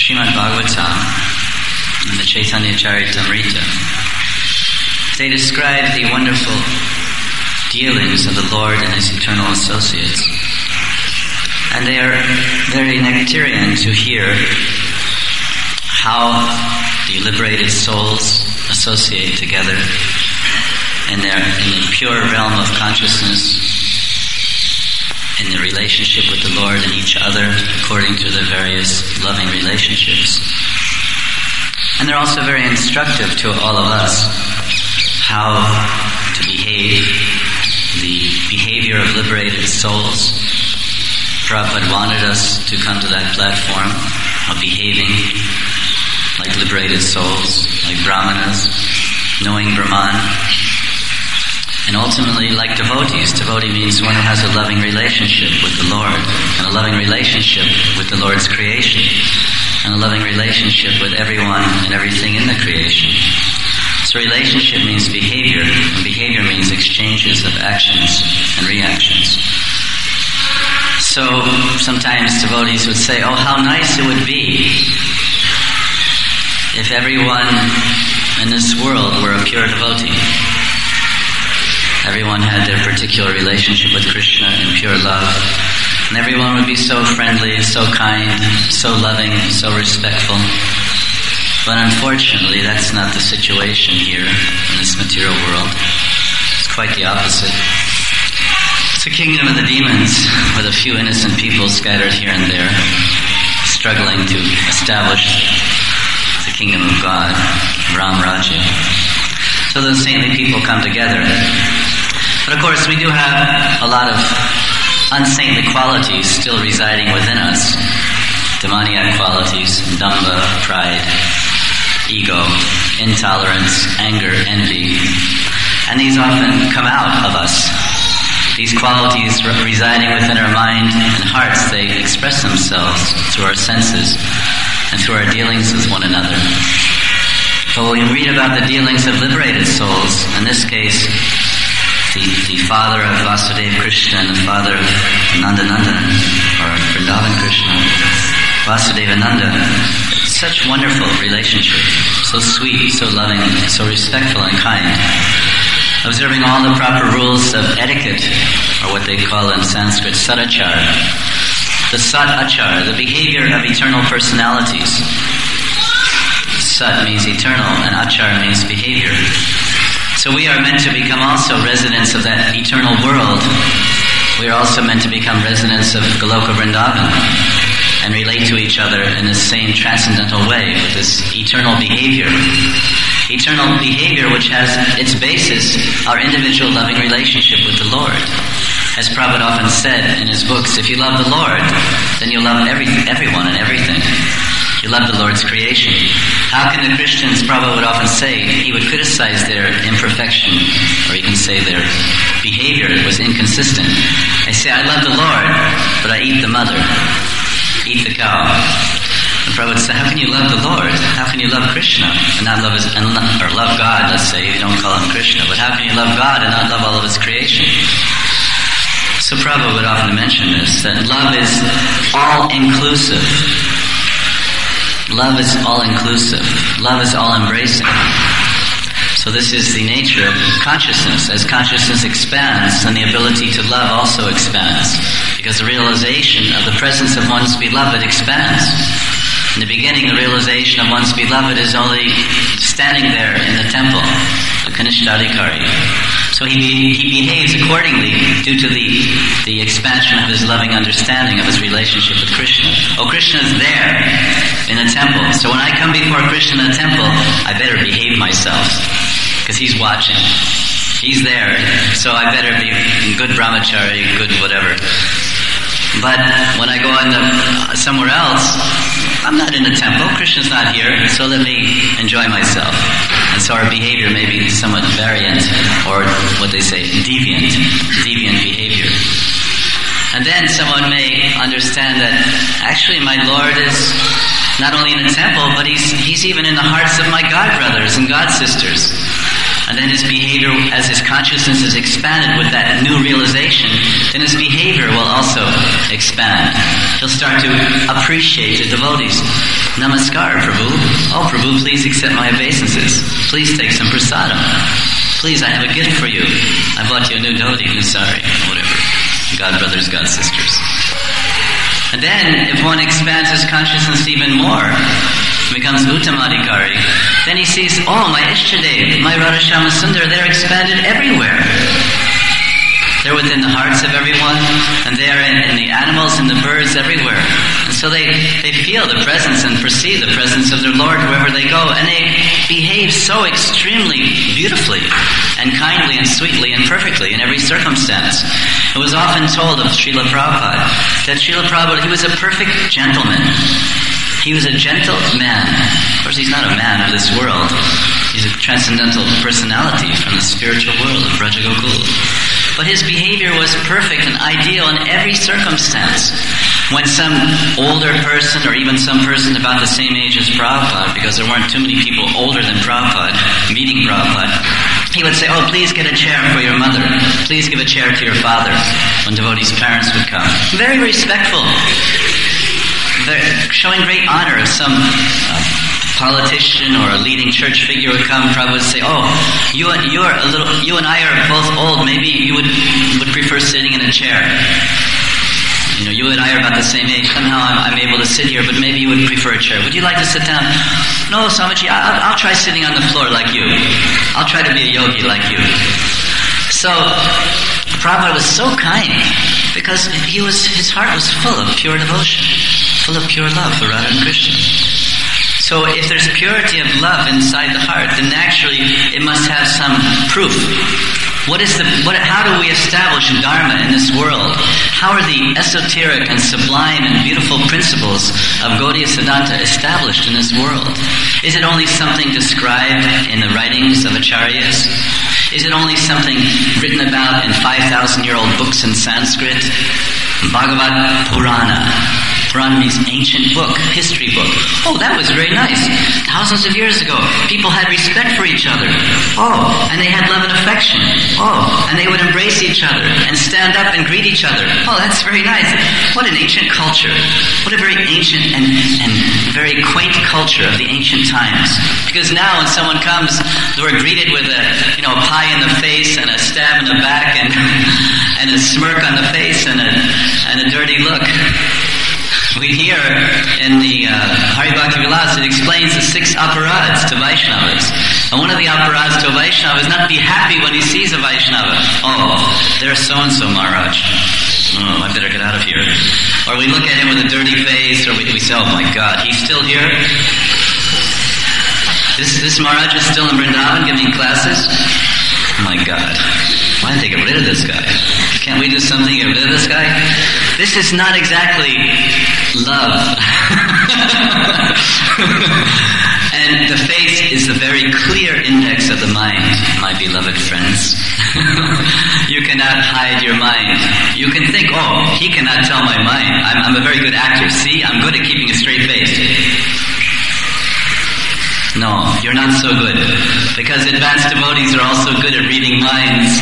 Srimad Bhagavatam and the Chaitanya Charitamrita, they describe the wonderful dealings of the Lord and His eternal associates. And they are very nectarian to hear how the liberated souls associate together in the pure realm of consciousness, in the relationship with the Lord and each other, according to the various loving relationships. And they're also very instructive to all of us how to behave, the behavior of liberated souls. Prabhupada wanted us to come to that platform of behaving like liberated souls, like brahmanas, knowing Brahman, and ultimately like devotees. Devotee means one who has a loving relationship with the Lord, and a loving relationship with the Lord's creation, and a loving relationship with everyone and everything in the creation. So relationship means behavior, and behavior means exchanges of actions and reactions. So sometimes devotees would say, oh, how nice it would be if everyone in this world were a pure devotee. Everyone had their particular relationship with Krishna in pure love. And everyone would be so friendly, so kind, so loving, so respectful. But unfortunately, that's not the situation here in this material world. It's quite the opposite. It's a kingdom of the demons with a few innocent people scattered here and there, struggling to establish the kingdom of God, Ram Rajya. So those saintly people come together. But of course we do have a lot of unsaintly qualities still residing within us. Demoniac qualities, damba, pride, ego, intolerance, anger, envy. And these often come out of us. These qualities residing within our mind and hearts, they express themselves through our senses and through our dealings with one another. But when we read about the dealings of liberated souls, in this case, the father of Vasudeva Krishna and the father of Nandanandan, or Vrindavan Krishna, Vasudeva Nanda, such wonderful relationship, so sweet, so loving, so respectful and kind. Observing all the proper rules of etiquette, or what they call in Sanskrit sadachar. The sat-achar, the behavior of eternal personalities. Sat means eternal, and achar means behavior. So we are meant to become also residents of that eternal world. We are also meant to become residents of Goloka Vrindavan and relate to each other in the same transcendental way with this eternal behavior. Eternal behavior which has its basis our individual loving relationship with the Lord. As Prabhupada often said in his books, if you love the Lord, then you love everyone and everything. You love the Lord's creation. How can the Christians, Prabhupada would often say, he would criticize their imperfection, or you can say their behavior was inconsistent. They say, I love the Lord, but I eat the mother, eat the cow. And Prabhupada said, how can you love the Lord? How can you love Krishna and not love or love God, let's say, you don't call him Krishna, but how can you love God and not love all of his creation? So Prabhupada would often mention this, that love is all-inclusive. Love is all-inclusive. Love is all-embracing. So this is the nature of consciousness. As consciousness expands, then the ability to love also expands, because the realization of the presence of one's beloved expands. In the beginning, the realization of one's beloved is only standing there in the temple, the Kanishtadikari. So he behaves accordingly due to the expansion of his loving understanding of his relationship with Krishna. Oh, Krishna is there in the temple. So when I come before Krishna in the temple, I better behave myself, because he's watching. He's there, so I better be good brahmachari, good whatever. But when I go somewhere else, I'm not in the temple, Krishna's not here, so let me enjoy myself. And so our behavior may be somewhat variant, or what they say, deviant behavior. And then someone may understand that actually my Lord is not only in the temple, but he's even in the hearts of my God brothers and God sisters. And then his behavior, as his consciousness is expanded with that new realization, then his behavior will also expand. He'll start to appreciate the devotees. Namaskar, Prabhu. Oh, Prabhu, please accept my obeisances. Please take some prasadam. Please, I have a gift for you. I bought you a new dhoti, sorry, whatever. God brothers, God sisters. And then, if one expands his consciousness even more, becomes Uttamadhikari, then he sees, oh, my Ishtadev, my Radhashama Sundar, they're expanded everywhere. They're within the hearts of everyone, and they're in the animals and the birds everywhere. And so they feel the presence and perceive the presence of their Lord wherever they go, and they behave so extremely beautifully and kindly and sweetly and perfectly in every circumstance. It was often told of Srila Prabhupada that Srila Prabhupada, he was a perfect gentleman. He was a gentle man. Of course, he's not a man of this world. He's a transcendental personality from the spiritual world of Braja Gokula. But his behavior was perfect and ideal in every circumstance. When some older person, or even some person about the same age as Prabhupada, because there weren't too many people older than Prabhupada, meeting Prabhupada, he would say, oh, please get a chair for your mother. Please give a chair to your father, when devotees' parents would come. Very respectful. Showing great honor. If some politician or a leading church figure would come, Prabhupada would say, oh, you and I are both old, maybe you would prefer sitting in a chair. You know, you and I are about the same age. Somehow I'm able to sit here, but maybe you would prefer a chair. Would you like to sit down? No, Swamiji, I'll try sitting on the floor like you. I'll try to be a yogi like you. So, Prabhupada was so kind, because his heart was full of pure devotion, full of pure love for Radha and Krishna. So if there's purity of love inside the heart, then naturally it must have some proof. How do we establish Dharma in this world? How are the esoteric and sublime and beautiful principles of Gaudiya Siddhanta established in this world? Is it only something described in the writings of acharyas? Is it only something written about in 5,000-year-old books in Sanskrit? Bhagavad Purana. Purana means ancient book, history book. Oh, that was very nice. Thousands of years ago, people had respect for each other. Oh, and they had love and affection. Oh, and they would embrace each other and stand up and greet each other. Oh, that's very nice. What an ancient culture. What a very ancient and very quaint culture of the ancient times. Because now when someone comes, we're greeted with a pie in the face and a stab in the back and a smirk on the face and a dirty look. We hear in the Hari Bhakti Vilas, it explains the 6 aparads to Vaishnavas. And one of the aparads to a Vaishnava is not to be happy when he sees a Vaishnava. Oh, there's so-and-so Maharaj. Oh, I better get out of here. Or we look at him with a dirty face, or we say, oh my God, he's still here? This Maharaj is still in Vrindavan giving classes? Oh my God. Why didn't they get rid of this guy? Can't we do something to get rid of this guy? This is not exactly love. And the face is the very clear index of the mind, my beloved friends. You cannot hide your mind. You can think, oh, he cannot tell my mind. I'm a very good actor. See, I'm good at keeping a straight face. No, you're not so good. Because advanced devotees are also good at reading minds.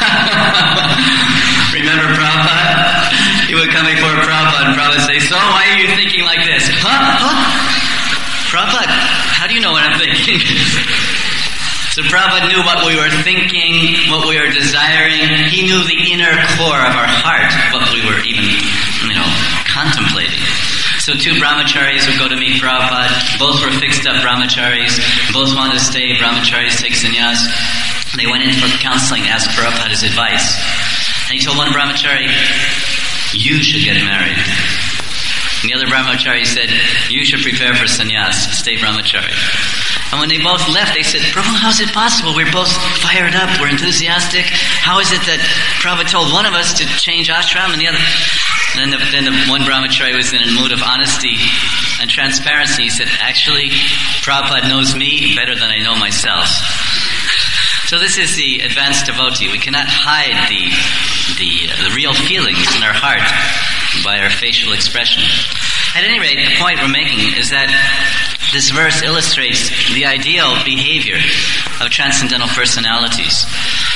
Remember Prabhupada? He would come before Prabhupada and Prabhupada would say, so why are you thinking like this? Huh? Prabhupada, how do you know what I'm thinking? So Prabhupada knew what we were thinking, what we were desiring. He knew the inner core of our heart, what we were even, contemplating. So 2 brahmacharis would go to meet Prabhupada. Both were fixed up brahmacharis. Both wanted to stay. Brahmacharis take sannyas. They went in for counseling, asked Prabhupada his advice. And he told one brahmachari, you should get married. And the other brahmachari said, you should prepare for sannyas, stay brahmachari. And when they both left, they said, Prabhu, how is it possible? We're both fired up, we're enthusiastic. How is it that Prabhupada told one of us to change ashram and the other? And then the one brahmachari was in a mood of honesty and transparency. He said, actually, Prabhupada knows me better than I know myself. So this is the advanced devotee. We cannot hide the real feelings in our heart by our facial expression. At any rate, the point we're making is that this verse illustrates the ideal behavior of transcendental personalities.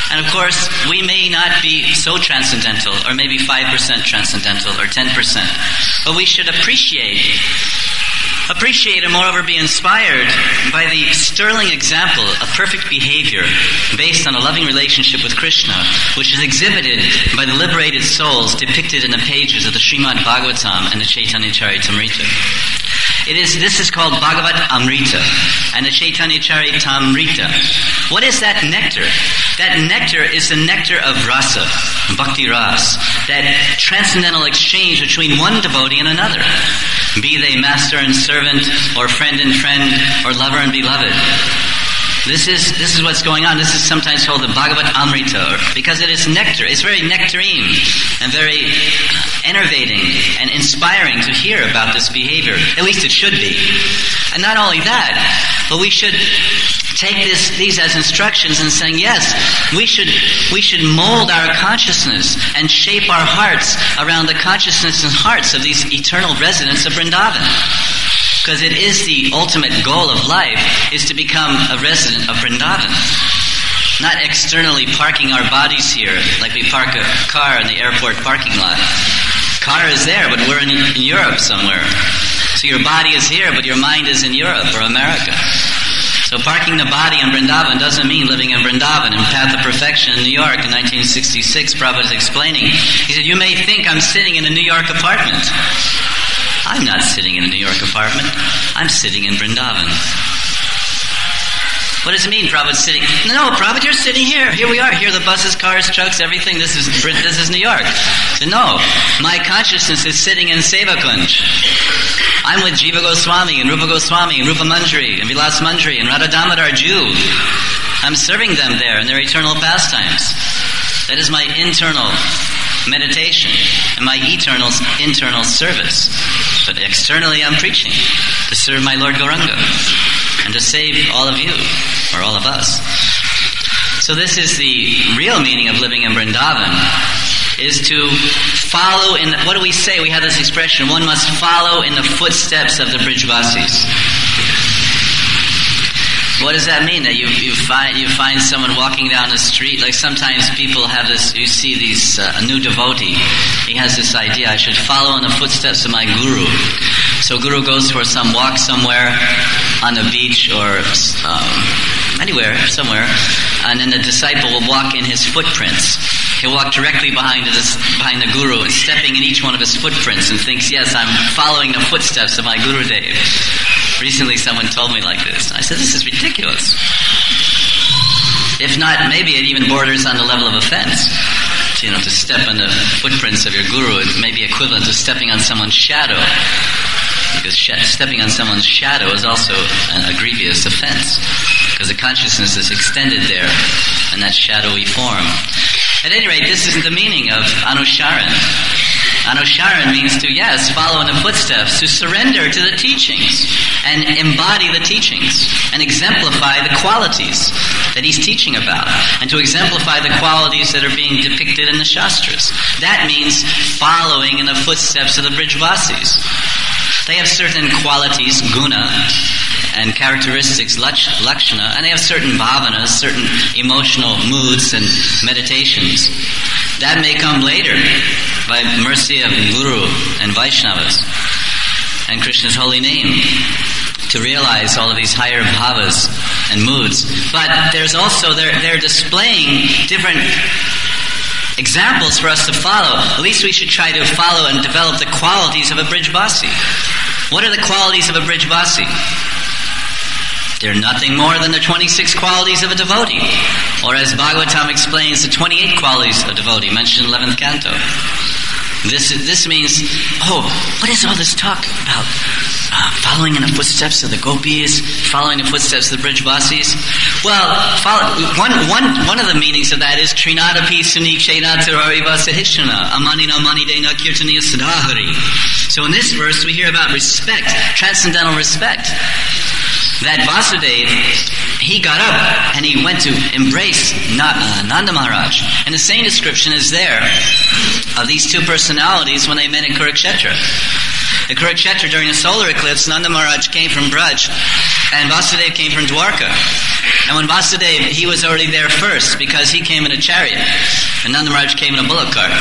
And of course, we may not be so transcendental, or maybe 5% transcendental, or 10%, but we should appreciate and moreover be inspired by the sterling example of perfect behavior based on a loving relationship with Krishna, which is exhibited by the liberated souls depicted in the pages of the Srimad Bhagavatam and the Chaitanya Charitamrita. This is called Bhagavat Amrita and the Chaitanya Charitamrita. What is that nectar? That nectar is the nectar of rasa, bhakti ras, that transcendental exchange between one devotee and another, be they master and servant, or friend and friend, or lover and beloved. This is what's going on. This is sometimes called the Bhagavat Amrita, because it is nectar. It's very nectarine and very enervating and inspiring to hear about this behavior. At least it should be. And not only that, but we should take these as instructions and saying, yes, we should mold our consciousness and shape our hearts around the consciousness and hearts of these eternal residents of Vrindavan. Because it is the ultimate goal of life, is to become a resident of Vrindavan. Not externally parking our bodies here, like we park a car in the airport parking lot. Car is there, but we're in Europe somewhere. So your body is here, but your mind is in Europe or America. So parking the body in Vrindavan doesn't mean living in Vrindavan. In Path of Perfection in New York in 1966, Prabhupada is explaining. He said, you may think I'm sitting in a New York apartment. I'm not sitting in a New York apartment. I'm sitting in Vrindavan. What does it mean, Prabhupada sitting? No, Prabhupada, you're sitting here. Here we are. Here are the buses, cars, trucks, everything. This is New York. So no, my consciousness is sitting in Sevakunj. I'm with Jiva Goswami and Rupa Goswami and Rupa Manjari and Vilas Manjari and Radha Damodar Jew. I'm serving them there in their eternal pastimes. That is my internal meditation and my internal service. But externally I'm preaching to serve my Lord Gauranga and to save all of you, or all of us. So this is the real meaning of living in Vrindavan, is to follow in, what do we say? We have this expression, one must follow in the footsteps of the Brijvasis. What does that mean? That you find someone walking down the street, like sometimes people have this, you see these, a new devotee, he has this idea, I should follow in the footsteps of my guru. So guru goes for some walk somewhere on the beach or anywhere, somewhere, and then the disciple will walk in his footprints. He'll walk directly behind the guru and stepping in each one of his footprints and thinks, yes, I'm following the footsteps of my Gurudev. Recently someone told me like this. I said, this is ridiculous. If not, maybe it even borders on the level of offense. To step on the footprints of your guru, it may be equivalent to stepping on someone's shadow. Because stepping on someone's shadow is also a grievous offense. Because the consciousness is extended there in that shadowy form. At any rate, this isn't the meaning of Anusharan. Anusharan means to, yes, follow in the footsteps, to surrender to the teachings and embody the teachings and exemplify the qualities that he's teaching about, and to exemplify the qualities that are being depicted in the Shastras. That means following in the footsteps of the Brijvasis. They have certain qualities, guna, and characteristics, lakshana, and they have certain bhavanas, certain emotional moods and meditations. That may come later by mercy of Guru and Vaishnavas and Krishna's holy name to realize all of these higher bhavas and moods. But there's also, they're displaying different examples for us to follow. At least we should try to follow and develop the qualities of a Brijvasi. What are the qualities of a Brijvasi? They're nothing more than the 26 qualities of a devotee. Or as Bhagavatam explains, the 28 qualities of a devotee, mentioned in 11th canto. This means, what is all this talk about? Following in the footsteps of the gopis, following the footsteps of the Brijvasis? Well, one of the meanings of that is Trinadapi Sunikshena Tirariva Sahishana Amanina Manidena Kirtaniya Sadahari. So in this verse we hear about respect, transcendental respect. That Vasudev, he got up and he went to embrace Nanda Maharaj. And the same description is there of these two personalities when they met in Kurukshetra. At Kurukshetra during the solar eclipse, Nanda Maharaj came from Braj and Vasudev came from Dwarka. And when Vasudeva, he was already there first because he came in a chariot, and Nanda Maharaj came in a bullock cart.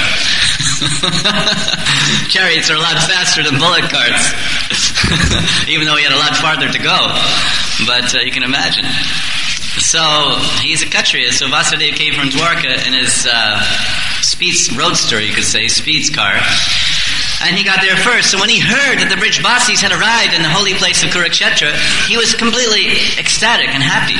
Chariots are a lot faster than bullock carts, even though he had a lot farther to go. But you can imagine. So he's a Kshatriya, so Vasudeva came from Dwarka in his Speed's roadster, you could say, Speed's car. And he got there first. So when he heard that the Brijbasis had arrived in the holy place of Kurukshetra, he was completely ecstatic and happy.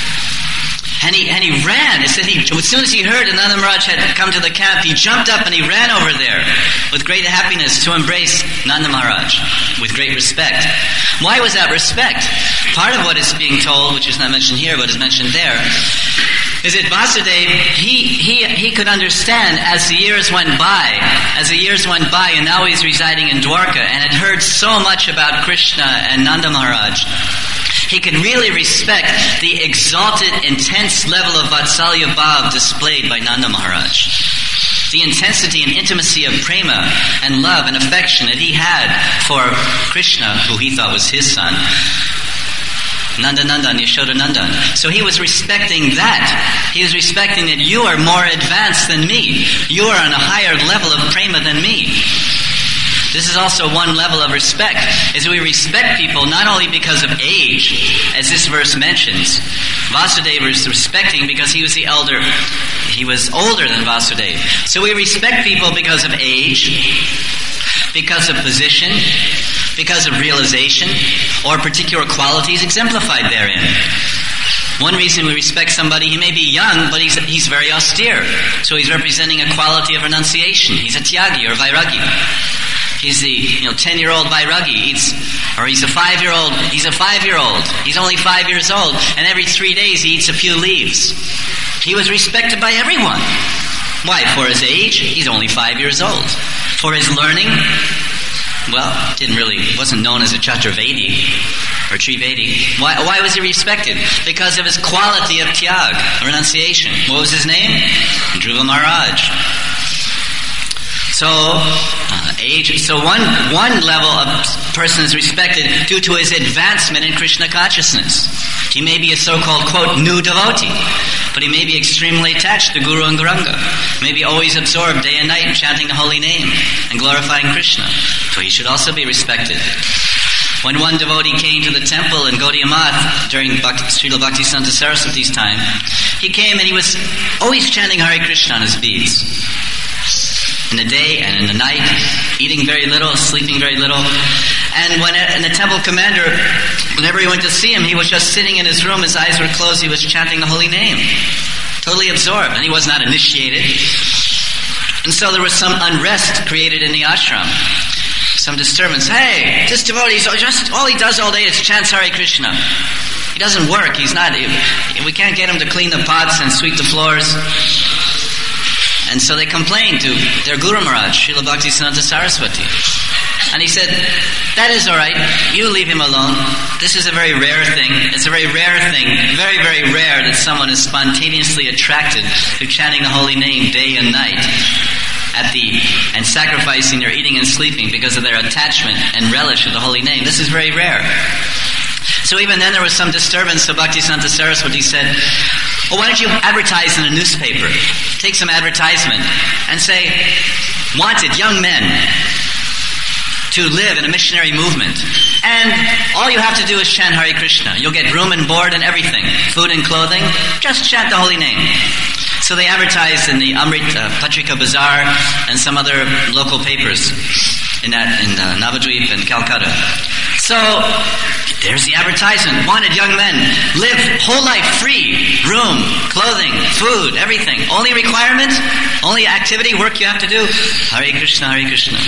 And he ran. It said as soon as he heard that Nanda Maharaj had come to the camp, he jumped up and he ran over there with great happiness to embrace Nanda Maharaj with great respect. Why was that respect? Part of what is being told, which is not mentioned here but is mentioned there, is that Vasudeva, he could understand as the years went by, and now he's residing in Dwarka and had heard so much about Krishna and Nanda Maharaj. He could really respect the exalted, intense level of Vatsalya Bhav displayed by Nanda Maharaj. The intensity and intimacy of prema and love and affection that he had for Krishna, who he thought was his son. Nandanandan, Yashodanandan. So he was respecting that. He was respecting that you are more advanced than me. You are on a higher level of prema than me. This is also one level of respect, is we respect people not only because of age, as this verse mentions. Vasudeva was respecting because he was the elder. He was older than Vasudeva. So we respect people because of age, because of position, because of realization, or particular qualities exemplified therein. One reason we respect somebody, he may be young, but he's very austere. So he's representing a quality of renunciation. He's a tyagi or vairagi. He's the 10-year-old vairagi. He's a 5-year-old. He's a 5-year-old. He's only 5 years old, and every 3 days he eats a few leaves. He was respected by everyone. Why? For his age, he's only 5 years old. For his learning, well, wasn't known as a Chaturvedi or Trivedi. Why was he respected? Because of his quality of tyag, renunciation. What was his name? Dhruva Maharaj. So, age. So one level of person is respected due to his advancement in Krishna consciousness. He may be a so-called, quote, new devotee, but he may be extremely attached to Guru and Gauranga. May be always absorbed day and night in chanting the holy name and glorifying Krishna. So he should also be respected. When one devotee came to the temple in Gaudiya Math during Srila Bhaktisiddhanta Saraswati's time, he came and he was always chanting Hare Krishna on his beads. In the day and in the night, eating very little, sleeping very little. And the temple commander, whenever he went to see him, he was just sitting in his room, his eyes were closed, he was chanting the holy name. Totally absorbed, and he was not initiated. And so there was some unrest created in the ashram. Some disturbance. Hey, this devotee, all he does all day is chants Hare Krishna. He doesn't work, we can't get him to clean the pots and sweep the floors. And so they complained to their Guru Maharaj, Srila Bhaktisiddhanta Saraswati. And he said, that is all right, you leave him alone. This is a very rare thing. It's a very rare thing, very, very rare that someone is spontaneously attracted to chanting the holy name day and night and sacrificing their eating and sleeping because of their attachment and relish of the holy name. This is very rare. So even then there was some disturbance, so Bhaktisiddhanta Saraswati said, well, why don't you advertise in a newspaper? Take some advertisement and say, wanted young men to live in a missionary movement. And all you have to do is chant Hare Krishna. You'll get room and board and everything, food and clothing. Just chant the holy name. So they advertised in the Amrit Patrika Bazaar and some other local papers in Navadvip and Calcutta. So there's the advertisement. Wanted young men. Live whole life free. Room, clothing, food, everything. Only requirement, only activity, work you have to do. Hare Krishna, Hare Krishna.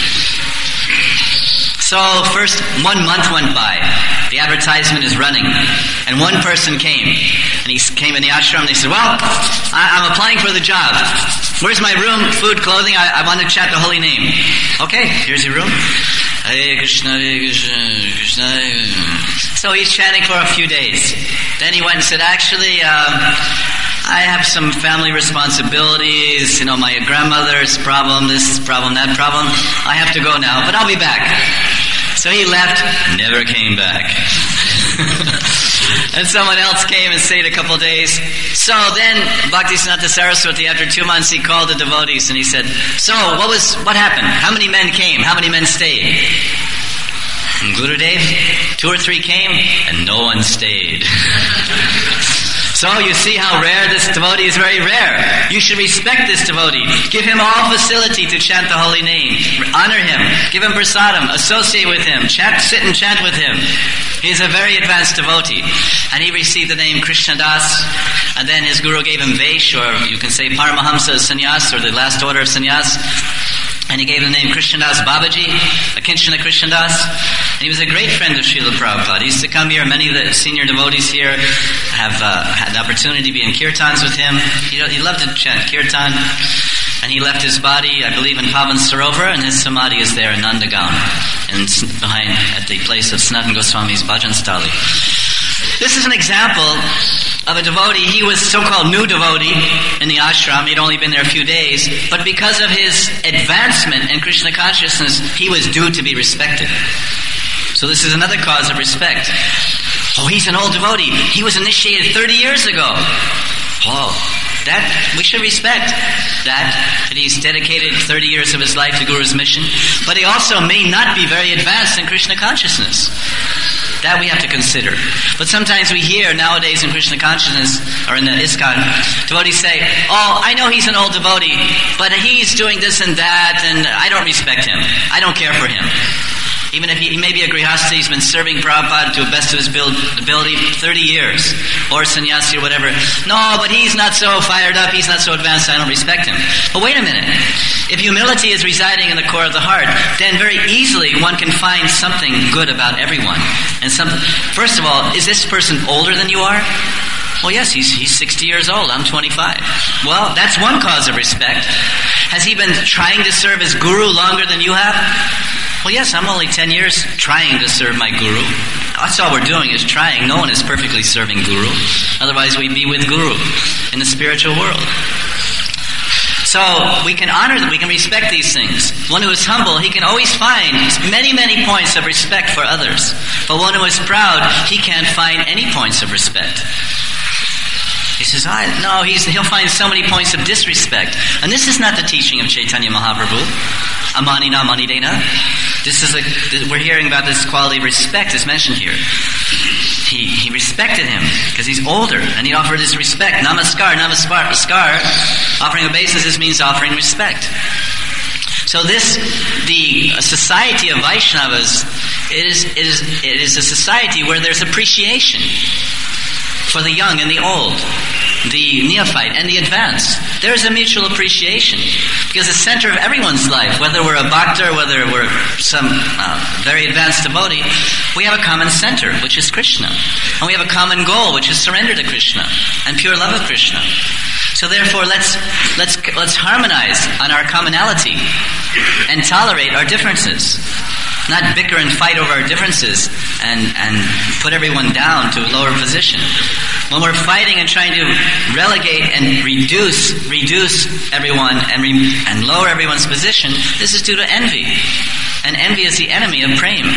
So first 1 month went by. The advertisement is running. And one person came. And he came in the ashram and he said, well, I'm applying for the job. Where's my room, food, clothing? I want to chant the holy name. Okay, here's your room. Hare Krishna, Hare Krishna, Krishna, Hare Krishna. So he's chanting for a few days. Then he went and said, actually, I have some family responsibilities, my grandmother's problem, this problem, that problem. I have to go now, but I'll be back. So he left, never came back. And someone else came and stayed a couple days. So then Bhaktisiddhanta Saraswati, after 2 months, he called the devotees and he said, so what happened? How many men came? How many men stayed? And Gurudev, 2 or 3 came and no one stayed. So you see how rare this devotee is, very rare. You should respect this devotee. Give him all facility to chant the holy name. Honor him. Give him prasadam. Associate with him. Sit and chant with him. He is a very advanced devotee. And he received the name Krishnadas. And then his guru gave him Vaish, or you can say Paramahamsa Sannyas, or the last order of sannyas. And he gave the name Krishnadas Babaji, Akinchana Krishnadas. And he was a great friend of Srila Prabhupada. He used to come here. Many of the senior devotees here have had the opportunity to be in kirtans with him. He loved to chant kirtan. And he left his body, I believe, in Pavan Sarovar, and his samadhi is there in Nandagaon, and behind at the place of Sanatana Goswami's Bhajan Stali. This is an example of a devotee. He was so-called new devotee in the ashram. He'd only been there a few days. But because of his advancement in Krishna consciousness, he was due to be respected. So this is another cause of respect. Oh, he's an old devotee. He was initiated 30 years ago. Oh, that we should respect that he's dedicated 30 years of his life to Guru's mission. But he also may not be very advanced in Krishna consciousness. That we have to consider. But sometimes we hear nowadays in Krishna consciousness, or in the ISKCON, devotees say, oh, I know he's an old devotee, but he's doing this and that, and I don't respect him. I don't care for him. Even if he may be a grihastha, he's been serving Prabhupada to the best of his ability 30 years, or sannyasi or whatever. No, but he's not so fired up, he's not so advanced, I don't respect him. But wait a minute. If humility is residing in the core of the heart, then very easily one can find something good about everyone. And first of all, is this person older than you are? Well, yes, he's 60 years old, I'm 25. Well, that's one cause of respect. Has he been trying to serve his guru longer than you have? Well, yes, I'm only 10 years trying to serve my guru. That's all we're doing is trying. No one is perfectly serving guru. Otherwise we'd be with guru in the spiritual world. So we can honor them, we can respect these things. One who is humble, he can always find many, many points of respect for others. But one who is proud, he can't find any points of respect. He says, he'll find so many points of disrespect. And this is not the teaching of Chaitanya Mahaprabhu. Amanina Manidena. We're hearing about this quality of respect is mentioned here. He respected him because he's older, and he offered his respect. Namaskar. Offering obeisances means offering respect. So the society of Vaishnavas, it is a society where there's appreciation for the young and the old, the neophyte and the advanced. There's a mutual appreciation. Because the center of everyone's life, whether we're a bhakta or whether we're some very advanced devotee, we have a common center, which is Krishna. And we have a common goal, which is surrender to Krishna and pure love of Krishna. So therefore, let's harmonize on our commonality and tolerate our differences. Not bicker and fight over our differences and put everyone down to a lower position. When we're fighting and trying to relegate and reduce everyone and lower everyone's position, this is due to envy. And envy is the enemy of prema.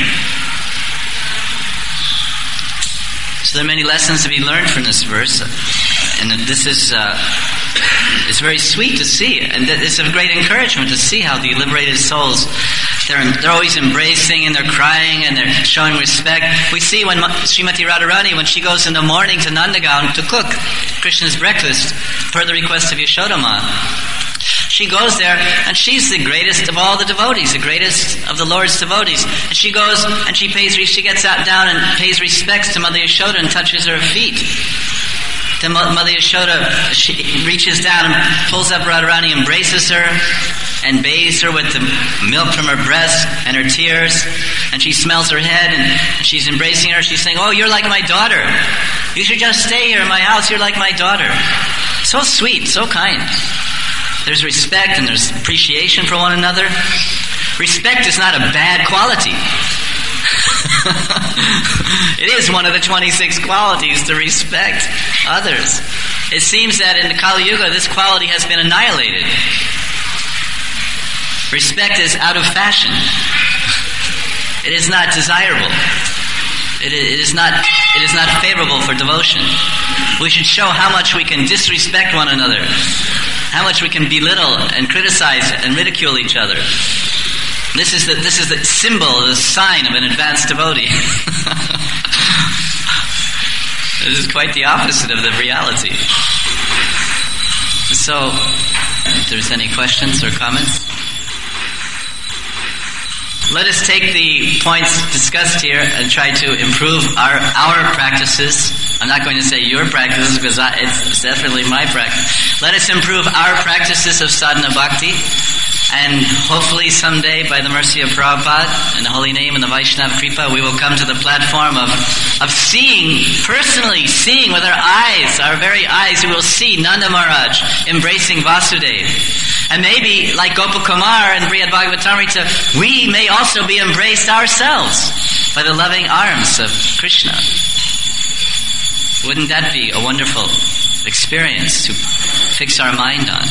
So there are many lessons to be learned from this verse. And this is it's very sweet to see. And it's a great encouragement to see how the liberated souls, they're always embracing and they're crying and they're showing respect. We see when Srimati Radharani, when she goes in the morning to Nandagaon to cook Krishna's breakfast per the request of Yashodama, she goes there and she's the greatest of all the devotees, the greatest of the Lord's devotees. And she goes and she gets down and pays respects to Mother Yashoda and touches her feet. Then Mother Yashoda, she reaches down and pulls up Radharani, embraces her, and bathes her with the milk from her breast and her tears. And she smells her head and she's embracing her. She's saying, oh, you're like my daughter. You should just stay here in my house. You're like my daughter. So sweet, so kind. There's respect and there's appreciation for one another. Respect is not a bad quality. It is one of the 26 qualities to respect others. It seems that in the Kali Yuga this quality has been annihilated. Respect is out of fashion. It is not desirable. It is not favorable for devotion. We should show how much we can disrespect one another, how much we can belittle and criticize and ridicule each other. This is the symbol, the sign of an advanced devotee. This is quite the opposite of the reality. So, if there's any questions or comments? Let us take the points discussed here and try to improve our practices. I'm not going to say your practices because it's definitely my practice. Let us improve our practices of sadhana bhakti, and hopefully someday, by the mercy of Prabhupada and the holy name and the Vaishnava Kripa, we will come to the platform of personally seeing with our very eyes, we will see Nanda Maharaj embracing Vasudeva. And maybe, like Gopakumar and Brihad Bhagavatamrita, we may also be embraced ourselves by the loving arms of Krishna. Wouldn't that be a wonderful experience to fix our mind on?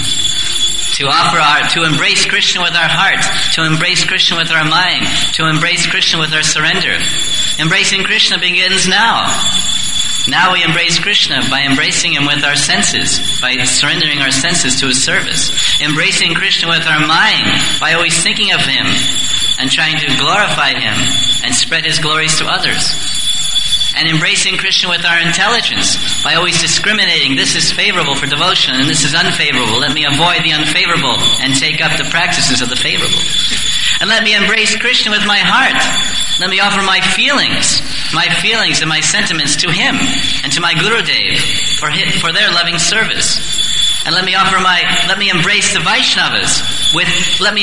To embrace Krishna with our heart, to embrace Krishna with our mind, to embrace Krishna with our surrender. Embracing Krishna begins now. Now we embrace Krishna by embracing Him with our senses, by surrendering our senses to His service. Embracing Krishna with our mind by always thinking of Him and trying to glorify Him and spread His glories to others. And embracing Krishna with our intelligence by always discriminating, this is favorable for devotion and this is unfavorable. Let me avoid the unfavorable and take up the practices of the favorable. And let me embrace Krishna with my heart. Let me offer my feelings and my sentiments to Him and to my Gurudev for their loving service. And let me embrace the Vaishnavas with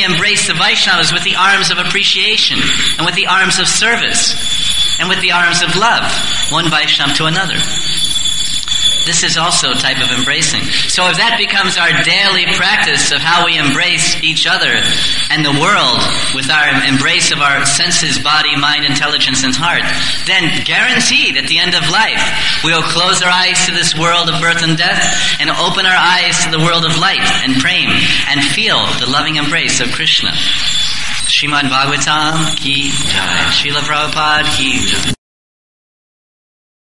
the arms of appreciation and with the arms of service and with the arms of love, one Vaishnava to another. This is also a type of embracing. So if that becomes our daily practice of how we embrace each other and the world with our embrace of our senses, body, mind, intelligence, and heart, then guaranteed at the end of life, we will close our eyes to this world of birth and death and open our eyes to the world of light and prem and feel the loving embrace of Krishna. Srimad Bhagavatam ki jai. Srila Prabhupada ki jai.